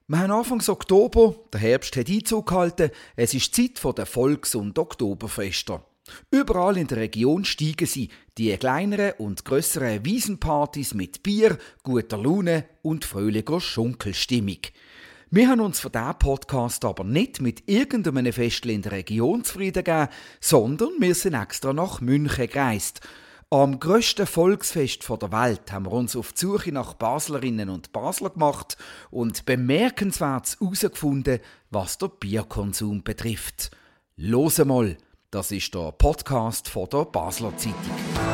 Wir haben Anfang Oktober, der Herbst hat Einzug gehalten, es ist Zeit der Volks- und Oktoberfeste. Überall in der Region steigen sie, die kleineren und grösseren Wiesenpartys mit Bier, guter Laune und fröhlicher Schunkelstimmung. Wir haben uns für diesen Podcast aber nicht mit irgendeinem Festchen in der Region zufrieden gegeben, sondern wir sind extra nach München gereist. Am grössten Volksfest der Welt haben wir uns auf die Suche nach Baslerinnen und Basler gemacht und bemerkenswert herausgefunden, was den Bierkonsum betrifft. Los mal, das ist der Podcast von der Basler Zeitung.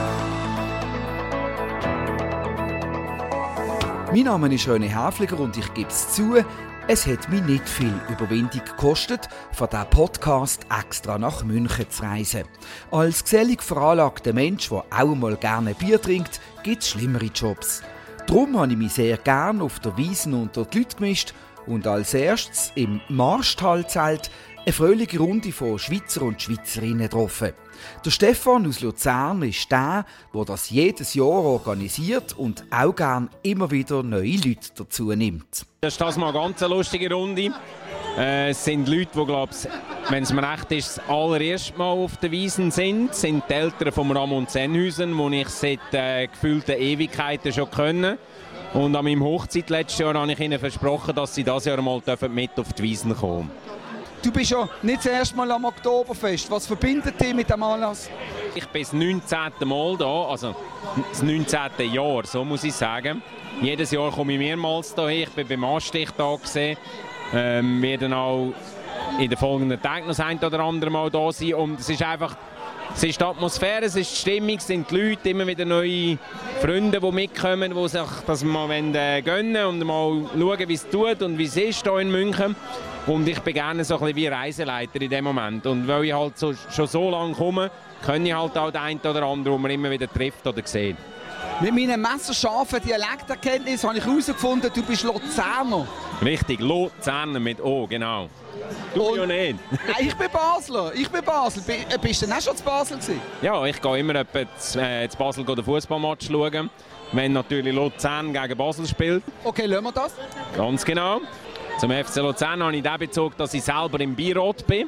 Mein Name ist René Häfliger und ich gebe es zu, es hat mich nicht viel Überwindung gekostet, von diesem Podcast extra nach München zu reisen. Als gesellig veranlagter Mensch, der auch mal gerne Bier trinkt, gibt es schlimmere Jobs. Darum habe ich mich sehr gerne auf der Wiesn unter die Leute gemischt und als erstes im Marstallzelt eine fröhliche Runde von Schweizer und Schweizerinnen getroffen. Der Stefan aus Luzern ist der das jedes Jahr organisiert und auch gerne immer wieder neue Leute dazu nimmt. Das ist das mal eine ganz lustige Runde. Es sind Leute, die, wenn es mir recht ist, das allererste Mal auf der Wiesn sind die Eltern von Ramon Sennhausen, die ich seit gefühlten Ewigkeiten schon kenne. Und an meinem Hochzeit letztes Jahr habe ich ihnen versprochen, dass sie dieses Jahr mal mit auf die Wiesn kommen. Du bist ja nicht das erste Mal am Oktoberfest. Was verbindet dich mit dem Anlass? Ich bin das 19. Mal hier, also das 19. Jahr, so muss ich sagen. Jedes Jahr komme ich mehrmals hierher. Ich bin beim Anstich da gesehen. Werde auch in den folgenden Tagen noch das ein oder andere Mal da sein. Und es ist einfach, es ist die Atmosphäre, es ist die Stimmung, es sind die Leute, immer wieder neue Freunde, die mitkommen, die sich das mal gönnen und mal schauen, wie es tut und wie es ist hier in München. Und ich bin gerne so ein bisschen wie Reiseleiter in dem Moment. Und weil ich halt schon so lange komme, kann ich halt auch den einen oder anderen, den man immer wieder trifft oder sieht. Mit meinen messerscharfen Dialekterkenntnissen habe ich herausgefunden, du bist Luzerner. Richtig, Luzerner mit O, genau. Du ja nicht. Nein, ich bin Basler. Bist du denn auch schon zu Basel gewesen? Ja, ich gehe immer zu Basel den Fußballmatch schauen, wenn natürlich Luzern gegen Basel spielt. Okay, lassen wir das. Ganz genau. Zum FC Luzern habe ich den Bezug, dass ich selber im Beirat bin.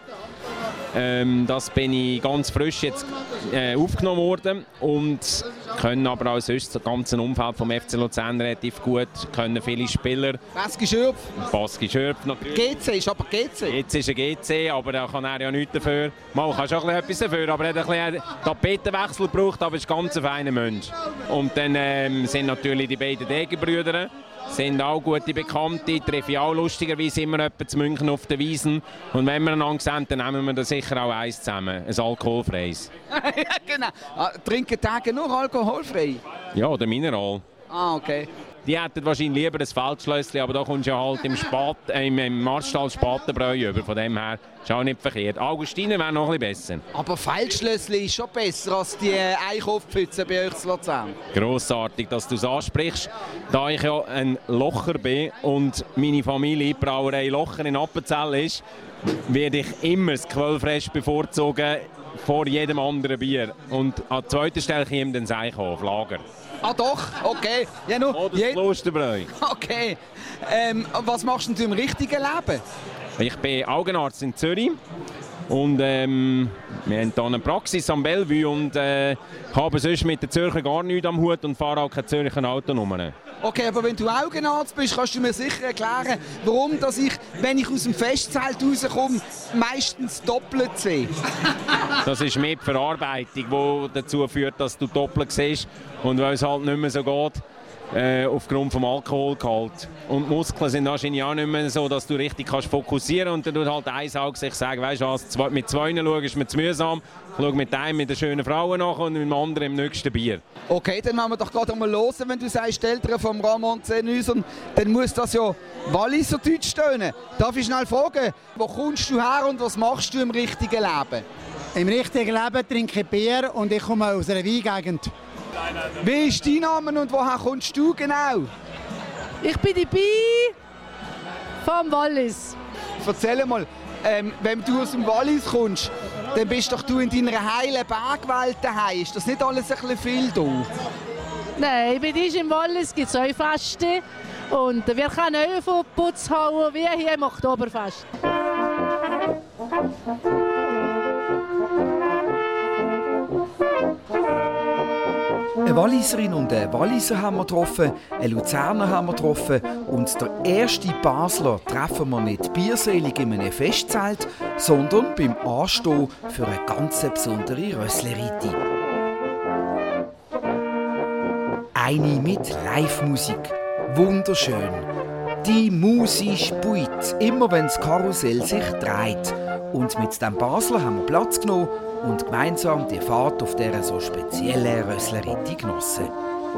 Das bin ich ganz frisch jetzt aufgenommen worden und können aber auch sonst das ganze Umfeld vom FC Luzern relativ gut, können viele Spieler. Baski Schürpf. Baski Schürpf natürlich. GC ist aber GC. Jetzt ist er GC, aber da kann er ja nichts dafür. Man kann schon etwas dafür, aber er hat ein bisschen Tapetenwechsel gebraucht, aber ist ganz ein feiner Mensch. Und dann sind natürlich die beiden Degenbrüder. Sind auch gute Bekannte, treffe ich auch lustigerweise immer jemanden zu München auf der Wiesn. Und wenn wir einander sehen, dann nehmen wir da sicher auch eins zusammen, ein alkoholfreies. Ja, genau. Trinken Tage nur alkoholfrei? Ja, oder Mineral. Ah, okay. Die hätten wahrscheinlich lieber ein Feldschlösschen, aber da kommst du ja halt im Marstall Spatenbräu über. Von dem her ist auch nicht verkehrt. Augustiner wäre noch ein bisschen besser. Aber Feldschlösschen ist schon besser als die Eichhofpfütze bei euch in Luzern. Grossartig, dass du es ansprichst. Da ich ja ein Locher bin und meine Familie die Brauerei Locher in Appenzell ist, werde ich immer das Quellfresh bevorzugen vor jedem anderen Bier. Und an zweiter Stelle kommt dann das Eichhof, Lager. Ah doch, okay. Ja, nur, Oder das Klosterbräu. Okay. Was machst du im richtigen Leben? Ich bin Augenarzt in Zürich und wir haben hier eine Praxis am Bellevue und haben sonst mit den Zürcher gar nichts am Hut und fahren auch keine Zürcher Autonummern. Okay, aber wenn du Augenarzt bist, kannst du mir sicher erklären, warum dass ich, wenn ich aus dem Festzelt rauskomme, meistens doppelt sehe. Das ist mehr die Verarbeitung, die dazu führt, dass du doppelt siehst. Und weil es halt nicht mehr so geht, aufgrund des Alkoholgehalts. Und die Muskeln sind wahrscheinlich auch nicht mehr so, dass du richtig kannst fokussieren kannst. Und dann tut halt eins Auge sich sagen, weißt du was, mit zwei schauen ist mir zu mühsam. Ich schaue mit einem mit der schönen Frau nach und mit dem anderen im nächsten Bier. Okay, dann machen wir doch gerade mal los. Wenn du sagst, die Eltern von Ramon Sennhausen, dann muss das ja Walliser Deutsch tönen. Darf ich schnell fragen, wo kommst du her und was machst du im richtigen Leben? Im richtigen Leben trinke ich Bier und ich komme aus einer Weingegend. Wie ist dein Name und woher kommst du genau? Ich bin die Bi vom Wallis. Erzähl mal, wenn du aus dem Wallis kommst, dann bist doch du in deiner heilen Bergwelt daheim. Ist das nicht alles ein bisschen viel da? Nein, bei uns im Wallis gibt es auch Fasten. Und wir können auch von Putz hauen, wie hier im Oktoberfest. Eine Walliserin und einen Walliser haben wir getroffen, einen Luzerner haben wir getroffen und der erste Basler treffen wir nicht bierselig in einem Festzelt, sondern beim Anstehen für eine ganz besondere Rössleriti. Eine mit Live-Musik. Wunderschön. Die Musi spielt, immer wenn das Karussell sich dreht. Und mit dem Basler haben wir Platz genommen und gemeinsam die Fahrt auf dieser so speziellen Rössleriti genossen.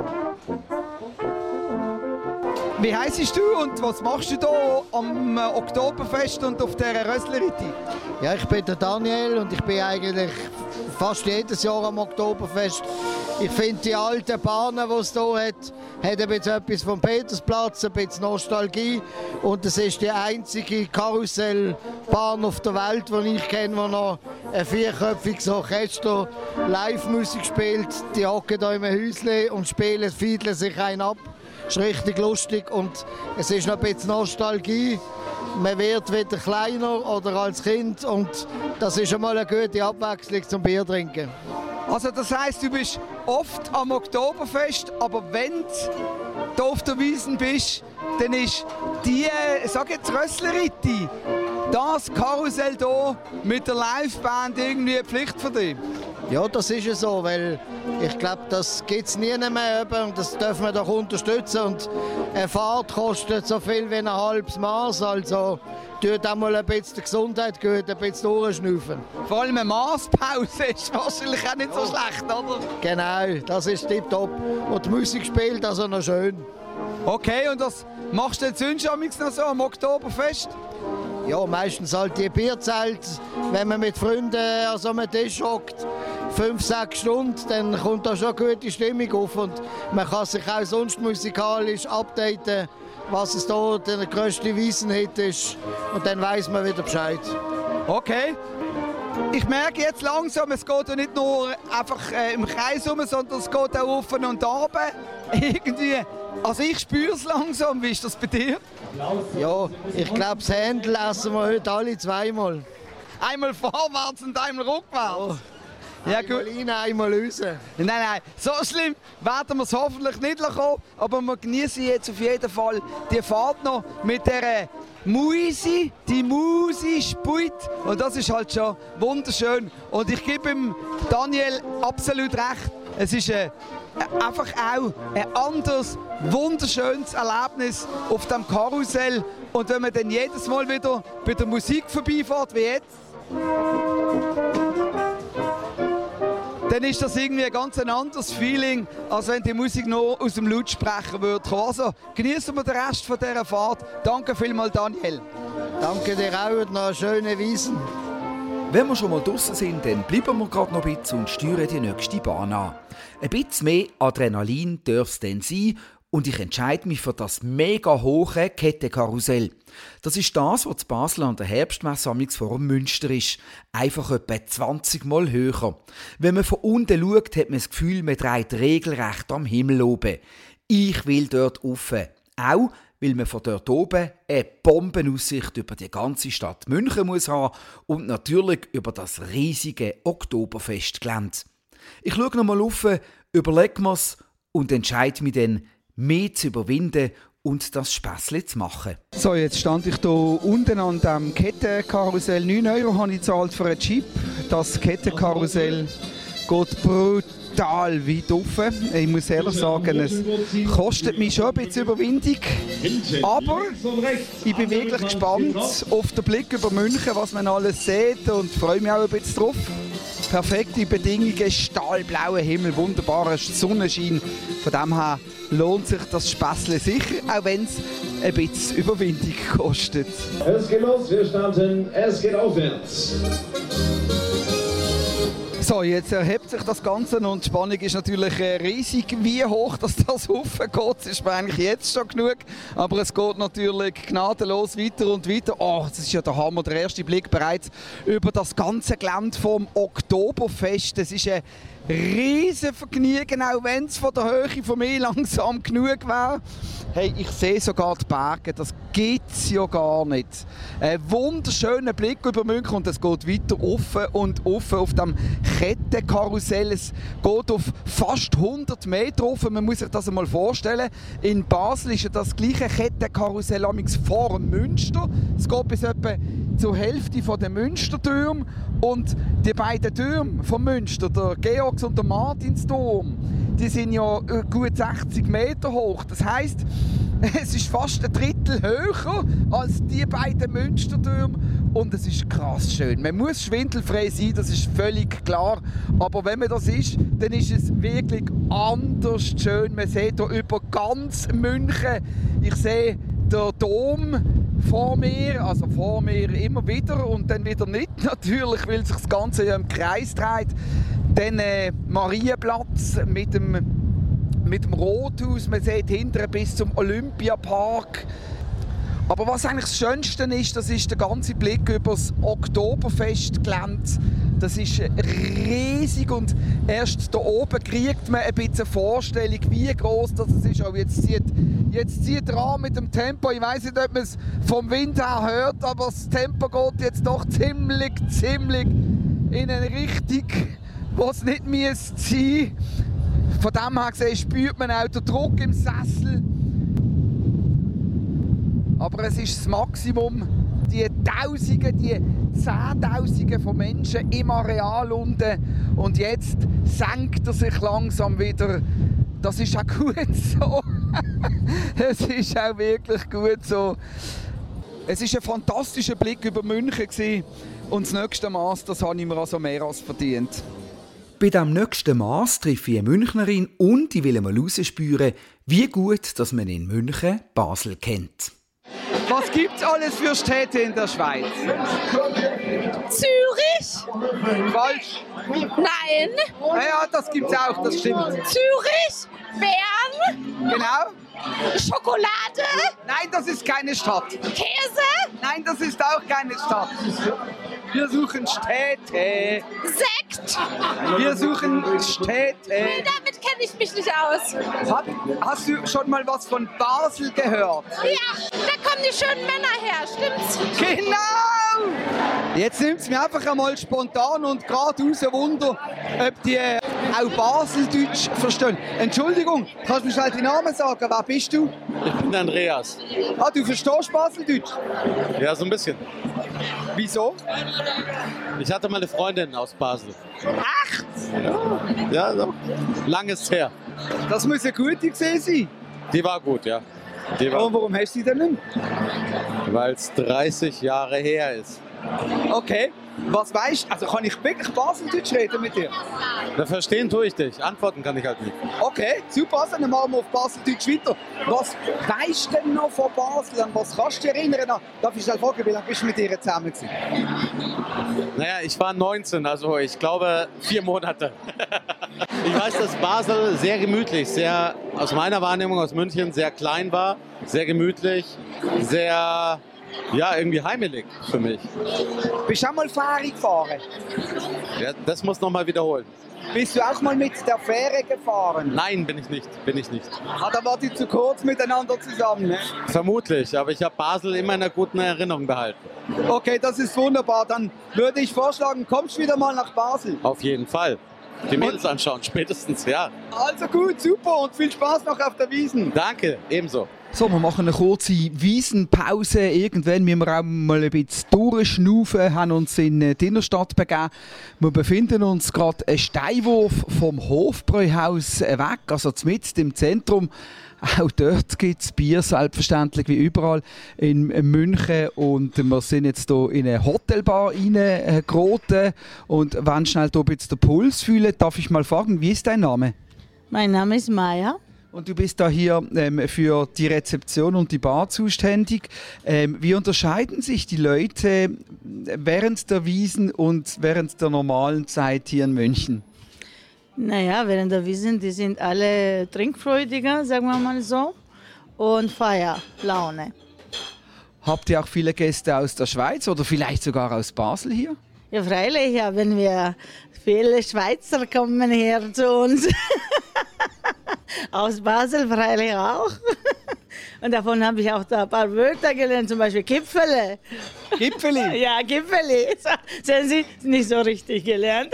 Wie heisst du und was machst du hier am Oktoberfest und auf dieser Rössleriti? Ja, ich bin der Daniel und ich bin eigentlich fast jedes Jahr am Oktoberfest. Ich finde die alten Bahnen, die es hier hat ein bisschen etwas vom Petersplatz, ein bisschen Nostalgie. Und es ist die einzige Karussellbahn auf der Welt, die ich kenne, wo noch ein vierköpfiges Orchester Live-Musik spielt. Die hocken hier im Häuschen und fiedeln sich einen ab. Es ist richtig lustig und es ist noch ein bisschen Nostalgie. Man wird wieder kleiner oder als Kind und das ist einmal eine gute Abwechslung zum Bier trinken. Also das heisst, du bist oft am Oktoberfest, aber wenn du auf der Wiesn bist, dann ist die, sag jetzt Rössleriti, das Karussell hier mit der Liveband irgendwie eine Pflicht für dich? Ja, das ist ja so, weil ich glaube, das gibt es nie mehr und das dürfen wir doch unterstützen. Und eine Fahrt kostet so viel wie ein halbes Maß, also tut auch mal ein bisschen die Gesundheit gut, ein bisschen durchschnaufen. Vor allem eine Maßpause ist wahrscheinlich auch nicht so schlecht, oder? Genau, das ist tipptopp. Und die Musik spielt also noch schön. Okay, und was machst du jetzt sonst noch so am Oktoberfest? Ja, meistens halt die Bierzelt, wenn man mit Freunden an so einem Tisch hockt, 5-6 Stunden, dann kommt da schon gute Stimmung auf und man kann sich auch sonst musikalisch updaten, was es da der grösste Wiesenhit ist und dann weiss man wieder Bescheid. Okay. Ich merke jetzt langsam, es geht ja nicht nur einfach im Kreis rum, sondern es geht auch auf und runter. Irgendwie. Also ich spüre es langsam. Wie ist das bei dir? Ja, ich glaube, das Händel essen wir heute alle zweimal. Einmal vorwärts und einmal rückwärts? Oh. Ja, einmal gut. rein, einmal raus. Nein, so schlimm werden wir es hoffentlich nicht kommen, aber wir genießen jetzt auf jeden Fall die Fahrt noch mit dieser Musi, die Musi spielt und das ist halt schon wunderschön und ich gebe ihm Daniel absolut recht, es ist einfach auch ein anderes, wunderschönes Erlebnis auf dem Karussell und wenn man dann jedes Mal wieder bei der Musik vorbeifährt wie jetzt, dann ist das irgendwie ein ganz anderes Feeling, als wenn die Musik nur aus dem Lautsprecher würde kommen. Also genießen wir den Rest von dieser Fahrt. Danke vielmals, Daniel. Danke dir auch und noch eine schöne Wiesn. Wenn wir schon mal draussen sind, dann bleiben wir gerade noch ein bisschen und steuern die nächste Bahn an. Ein bisschen mehr Adrenalin darf es dann sein und ich entscheide mich für das mega hohe Kettenkarussell. Das ist das, was in Basel an der Herbstmesse vor dem Münster ist. Einfach etwa 20 Mal höher. Wenn man von unten schaut, hat man das Gefühl, man dreht regelrecht am Himmel oben. Ich will dort rauf. Auch, weil man von dort oben eine Bombenaussicht über die ganze Stadt München muss haben und natürlich über das riesige Oktoberfestgelände. Ich schaue noch mal rauf, überlege mir's und entscheide mich dann, mehr zu überwinden und das Späßle zu machen. So, jetzt stand ich hier unten an dem Kettenkarussell. 9 € habe ich gezahlt für einen Chip. Das Kettenkarussell geht brutal weit rauf. Ich muss ehrlich sagen, es kostet mich schon ein bisschen Überwindung. Aber ich bin wirklich gespannt auf den Blick über München, was man alles sieht und freue mich auch ein bisschen drauf. Perfekte Bedingungen, stahlblauer Himmel, wunderbarer Sonnenschein. Von dem her lohnt sich das Späßle sicher, auch wenn es ein bisschen Überwindung kostet. Es geht los, wir starten, es geht aufwärts. So, jetzt erhebt sich das Ganze und die Spannung ist natürlich riesig. Wie hoch das hochgeht, ist mir eigentlich jetzt schon genug. Aber es geht natürlich gnadenlos weiter und weiter. Oh, das ist ja der Hammer, der erste Blick bereits über das ganze Gelände vom Oktoberfest. Es ist eine riesen Vergnügen, auch wenn es von der Höhe von mir langsam genug wäre. Hey, ich sehe sogar die Berge, das gibt es ja gar nicht. Ein wunderschöner Blick über München und es geht weiter offen und offen auf dem Kettenkarussell. Es geht auf fast 100 Meter offen, man muss sich das einmal vorstellen. In Basel ist ja das gleiche Kettenkarussell vor Münster. Es geht bis etwa zur Hälfte der Münstertürme und die beiden Türme von Münster, der Georgs- und der Martinsturm, die sind ja gut 60 Meter hoch. Das heisst, es ist fast ein Drittel höher als die beiden Münstertürme und es ist krass schön. Man muss schwindelfrei sein, das ist völlig klar. Aber wenn man das ist, dann ist es wirklich anders schön. Man sieht hier über ganz München. Ich sehe den Dom vor mir immer wieder und dann wieder nicht, natürlich, weil sich das Ganze ja im Kreis dreht. Dann Marienplatz mit dem Rothaus, man sieht hinten bis zum Olympiapark. Aber was eigentlich das Schönste ist, das ist der ganze Blick über das Oktoberfestgelände. Das ist riesig und erst da oben kriegt man ein bisschen eine Vorstellung, wie groß das ist. Auch jetzt zieht er an mit dem Tempo. Ich weiss nicht, ob man es vom Wind her hört, aber das Tempo geht jetzt doch ziemlich in eine Richtung, wo es nicht sein müsste. Von dem her gesehen spürt man auch den Druck im Sessel. Aber es ist das Maximum. Die Tausende, die Zehntausende von Menschen im Areal unten. Und jetzt senkt er sich langsam wieder. Das ist auch gut so. Es ist auch wirklich gut so. Es war ein fantastischer Blick über München. Und das nächste Maß, das habe ich mir also mehr als verdient. Bei diesem nächsten Maß treffe ich eine Münchnerin und ich will mal herausspüren, wie gut dass man in München Basel kennt. Was gibt's alles für Städte in der Schweiz? Zürich? Falsch. Nein. Ja, das gibt's auch, das stimmt. Zürich? Bern? Genau. Schokolade? Nein, das ist keine Stadt. Käse? Nein, das ist auch keine Stadt. Wir suchen Städte. Sekt? Wir suchen Städte. Nee, damit kenne ich mich nicht aus. Hast du schon mal was von Basel gehört? Ja, da kommen die schönen Männer her, stimmt's? Genau! Jetzt nimmt es mich einfach einmal spontan und geradeaus ein Wunder, ob die auch Baseldeutsch verstehen. Entschuldigung, kannst du mir schnell den Namen sagen? Wer bist du? Ich bin Andreas. Ah, du verstehst Baseldeutsch? Ja, so ein bisschen. Wieso? Ich hatte mal eine Freundin aus Basel. Ach! Ja, so. Lang ist her. Das muss eine gute gewesen sein. Die war gut, ja. Und warum hast du sie denn nicht? Weil es 30 Jahre her ist. Okay. Was weißt du? Also kann ich wirklich Baseldeutsch reden mit dir? Da verstehen tue ich dich. Antworten kann ich halt nicht. Okay, super. Also dann machen wir auf Baseldeutsch weiter. Was weißt du denn noch von Basel? An was kannst du dich erinnern? Darf ich schnell fragen, wie lange bist du mit ihr zusammen gewesen? Naja, ich war 19, also ich glaube 4 Monate. Ich weiß, dass Basel sehr gemütlich, sehr, aus meiner Wahrnehmung aus München, sehr klein war, sehr gemütlich, sehr, ja, irgendwie heimelig für mich. Bist du auch mal Fähre gefahren? Ja, das muss noch mal wiederholen. Bist du auch mal mit der Fähre gefahren? Nein, bin ich nicht. Ah, da wart ihr zu kurz miteinander zusammen, ne? Vermutlich, aber ich habe Basel immer in einer guten Erinnerung behalten. Okay, das ist wunderbar. Dann würde ich vorschlagen, kommst du wieder mal nach Basel. Auf jeden Fall. Die Mädels anschauen, spätestens, ja. Also gut, super und viel Spaß noch auf der Wiesn. Danke, ebenso. So, wir machen eine kurze Wiesenpause. Irgendwann müssen wir auch mal ein bisschen durchschnaufen, haben uns in die Innenstadt begeben. Wir befinden uns gerade einen Steinwurf vom Hofbräuhaus weg, also mitten im Zentrum. Auch dort gibt es Bier, selbstverständlich wie überall in München. Und wir sind jetzt hier in eine Hotelbar reingeraten und wollen schnell hier ein bisschen den Puls fühlen. Darf ich mal fragen, wie ist dein Name? Mein Name ist Maya. Und du bist da hier für die Rezeption und die Bar zuständig. Wie unterscheiden sich die Leute während der Wiesn und während der normalen Zeit hier in München? Naja, während der Wiesn, die sind alle trinkfreudiger, sagen wir mal so, und Feierlaune. Habt ihr auch viele Gäste aus der Schweiz oder vielleicht sogar aus Basel hier? Ja, freilich haben wir viele Schweizer kommen her zu uns. Aus Basel freilich auch. Und davon habe ich auch da ein paar Wörter gelernt, zum Beispiel Gipfele. Gipfeli? Ja, Gipfeli. Sehen Sie, nicht so richtig gelernt.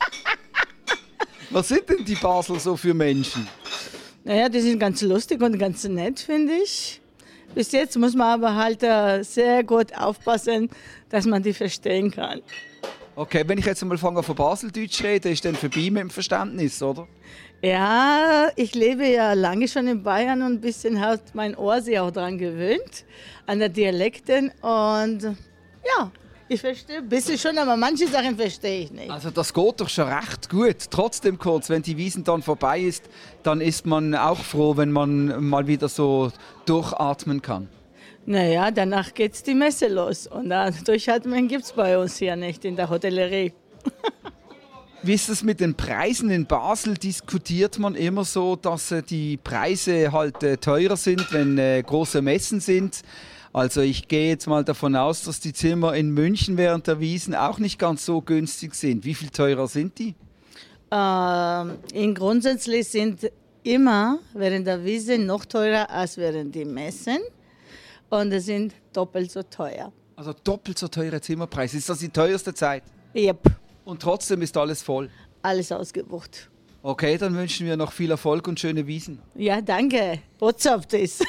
Was sind denn die Basel so für Menschen? Naja, die sind ganz lustig und ganz nett, finde ich. Bis jetzt muss man aber halt sehr gut aufpassen, dass man die verstehen kann. Okay, wenn ich jetzt mal von Baseldeutsch rede, ist dann vorbei mit dem Verständnis, oder? Ja, ich lebe ja lange schon in Bayern und ein bisschen hat mein Ohr sich auch daran gewöhnt, an den Dialekten. Und ja, ich verstehe ein bisschen schon, aber manche Sachen verstehe ich nicht. Also das geht doch schon recht gut. Trotzdem kurz, wenn die Wiesn dann vorbei ist, dann ist man auch froh, wenn man mal wieder so durchatmen kann. Naja, danach geht's die Messe los. Und durchatmen gibt es bei uns hier nicht in der Hotellerie. Wie ist es mit den Preisen in Basel? Diskutiert man immer so, dass die Preise halt teurer sind, wenn große Messen sind? Also ich gehe jetzt mal davon aus, dass die Zimmer in München während der Wiesn auch nicht ganz so günstig sind. Wie viel teurer sind die? Grundsätzlich sind immer während der Wiesn noch teurer als während der Messen. Und es sind doppelt so teuer. Also doppelt so teure Zimmerpreise. Ist das die teuerste Zeit? Yep. Und trotzdem ist alles voll? Alles ausgebucht. Okay, dann wünschen wir noch viel Erfolg und schöne Wiesn. Ja, danke. Botschaft ist.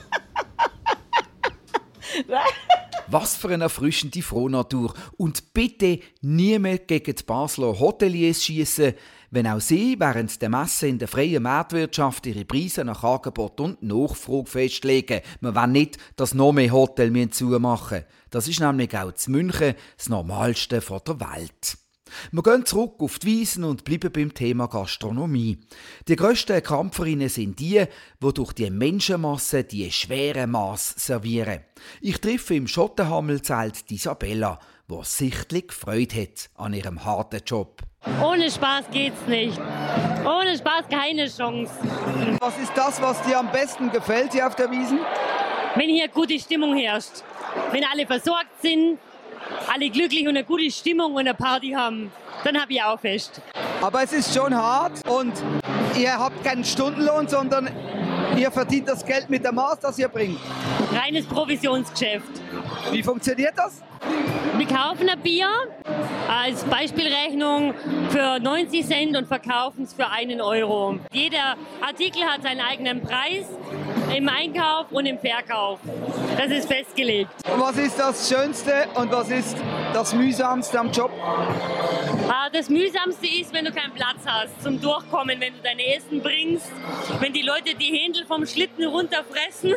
Was für eine erfrischende Frohnatur. Und bitte nie mehr gegen die Basler Hoteliers schiessen, wenn auch sie während der Messe in der freien Marktwirtschaft ihre Preise nach Angebot und Nachfrage festlegen. Wir wollen nicht, dass noch mehr Hotels zumachen müssen. Das ist nämlich auch in München das Normalste der Welt. Wir gehen zurück auf die Wiesn und bleiben beim Thema Gastronomie. Die grössten Krampferinnen sind die durch die Menschenmasse die schweren Mass servieren. Ich treffe im Schottenhammelzelt Isabella, die sichtlich Freude hat an ihrem harten Job. Ohne Spaß geht's nicht. Ohne Spaß keine Chance. Was ist das, was dir am besten gefällt hier auf der Wiesn? Wenn hier gute Stimmung herrscht. Wenn alle versorgt sind, alle glücklich und eine gute Stimmung und eine Party haben, dann habe ich auch Fest. Aber es ist schon hart und ihr habt keinen Stundenlohn, sondern ihr verdient das Geld mit der Maß, das ihr bringt. Reines Provisionsgeschäft. Wie funktioniert das? Wir kaufen ein Bier als Beispielrechnung für 90 Cent und verkaufen es für 1 Euro. Jeder Artikel hat seinen eigenen Preis im Einkauf und im Verkauf. Das ist festgelegt. Was ist das Schönste und was ist das Mühsamste am Job? Das Mühsamste ist, wenn du keinen Platz hast zum Durchkommen, wenn du dein Essen bringst, wenn die Leute die Händel vom Schlitten runterfressen.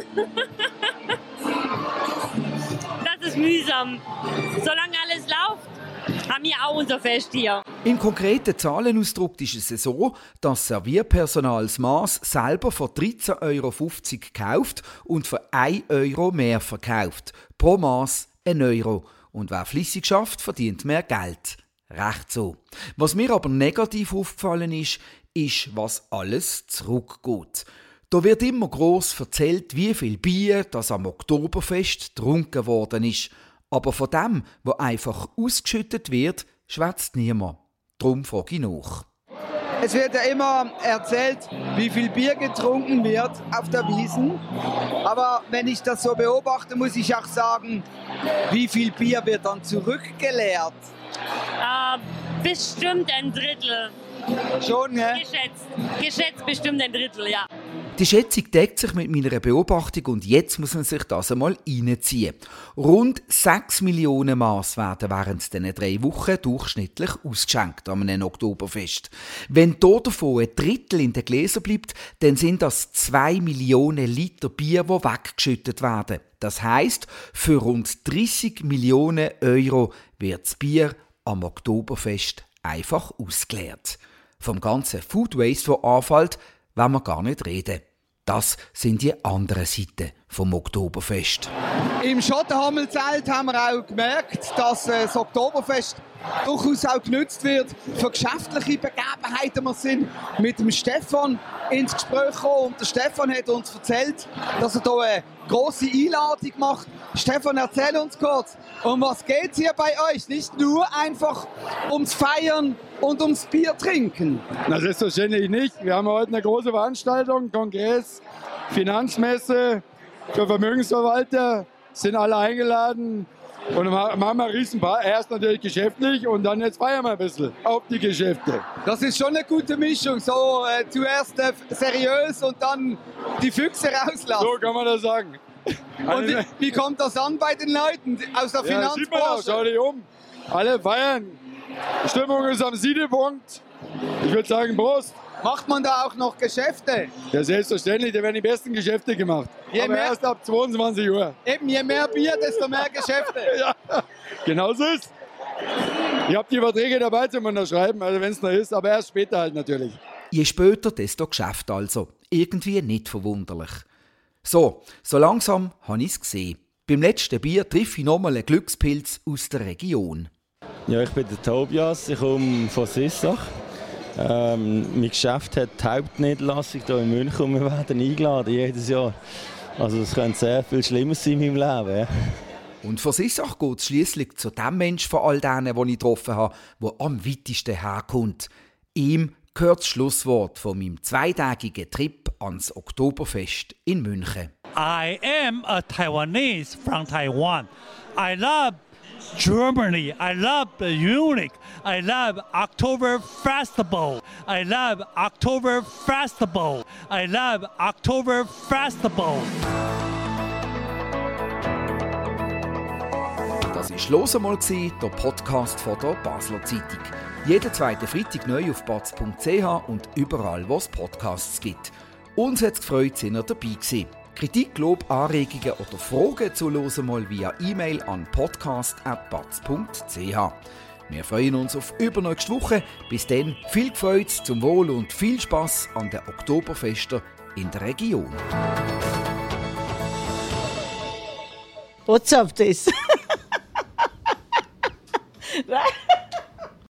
Das ist mühsam. Solange alles läuft, haben wir auch unser Fest hier. In konkreten Zahlen ausgedrückt ist es so, dass Servierpersonal das Mass selber für 13,50 € kauft und für 1 € mehr verkauft. Pro Mass 1 €. Und wer flüssig schafft, verdient mehr Geld. Recht so. Was mir aber negativ aufgefallen ist, was alles zurückgeht. Da wird immer gross erzählt, wie viel Bier das am Oktoberfest getrunken worden ist. Aber von dem, was einfach ausgeschüttet wird, schwätzt niemand. Darum frage ich nach. Es wird ja immer erzählt, wie viel Bier getrunken wird auf der Wiesn. Aber wenn ich das so beobachte, muss ich auch sagen, wie viel Bier wird dann zurückgeleert? Bestimmt 1/3. Schon, ne? Geschätzt bestimmt 1/3, ja. Die Schätzung deckt sich mit meiner Beobachtung und jetzt muss man sich das einmal reinziehen. Rund 6 Millionen Maß werden während diesen 3 Wochen durchschnittlich ausgeschenkt an einem Oktoberfest. Wenn davon 1/3 in den Gläsern bleibt, dann sind das 2 Millionen Liter Bier, die weggeschüttet werden. Das heisst, für rund 30 Millionen € wird das Bier am Oktoberfest einfach ausgeleert. Vom ganzen Food Waste, der anfällt, wollen wir gar nicht reden. Das sind die anderen Seiten vom Oktoberfest. Im Schottenhammelzelt haben wir auch gemerkt, dass das Oktoberfest durchaus auch genutzt wird für geschäftliche Begebenheiten. Wir sind mit dem Stefan ins Gespräch gekommen und der Stefan hat uns erzählt, dass er hier eine große Einladung gemacht. Stefan, erzähl uns kurz, um was geht es hier bei euch? Nicht nur einfach ums Feiern und ums Bier trinken. Na, selbstverständlich nicht. Wir haben heute eine große Veranstaltung, Kongress, Finanzmesse für Vermögensverwalter, sind alle eingeladen. Und dann machen wir einen Riesenpaar. Erst natürlich geschäftlich und dann jetzt feiern wir ein bisschen auf die Geschäfte. Das ist schon eine gute Mischung. So zuerst seriös und dann die Füchse rauslassen. So kann man das sagen. Und wie kommt das an bei den Leuten aus der Finanzbranche? Sieht man auch, schau dich um. Alle feiern. Die Stimmung ist am Siedepunkt. Ich würde sagen, Prost. Macht man da auch noch Geschäfte? Ja, selbstverständlich. Da werden die besten Geschäfte gemacht. Aber erst ab 22 Uhr. Eben, je mehr Bier, desto mehr Geschäfte. Ja, genau so ist es. Ich habe die Verträge dabei zum Unterschreiben, also wenn es noch ist, aber erst später halt natürlich. Je später, desto Geschäft also. Irgendwie nicht verwunderlich. So langsam habe ich es gesehen. Beim letzten Bier treffe ich nochmal einen Glückspilz aus der Region. Ja, ich bin der Tobias, ich komme von Sissach. Mein Geschäft hat die Hauptniederlassung hier in München und wir werden eingeladen jedes Jahr. Also es könnte sehr viel Schlimmes sein in meinem Leben. Ja. Und von Sissach geht es schliesslich zu dem Menschen von all denen, die ich getroffen habe, der am weitesten herkommt. Ihm gehört das Schlusswort von meinem 2-tägigen Trip ans Oktoberfest in München. I am a Taiwanese from Taiwan. I love Germany. I love the Munich. I love Oktober Festival. I love Oktober Festival. I love Oktober Festival. Das war «Los einmal», der Podcast von der Basler Zeitung. Jeden zweiten Freitag neu auf batz.ch und überall, wo es Podcasts gibt. Uns hat es gefreut, sind ihr dabei gewesen. Kritik, Lob, Anregungen oder Fragen zu «Los einmal» via E-Mail an podcast@batz.ch. Wir freuen uns auf übernächste Woche. Bis dann viel Freude, zum Wohl und viel Spass an den Oktoberfesten in der Region. What's up, this?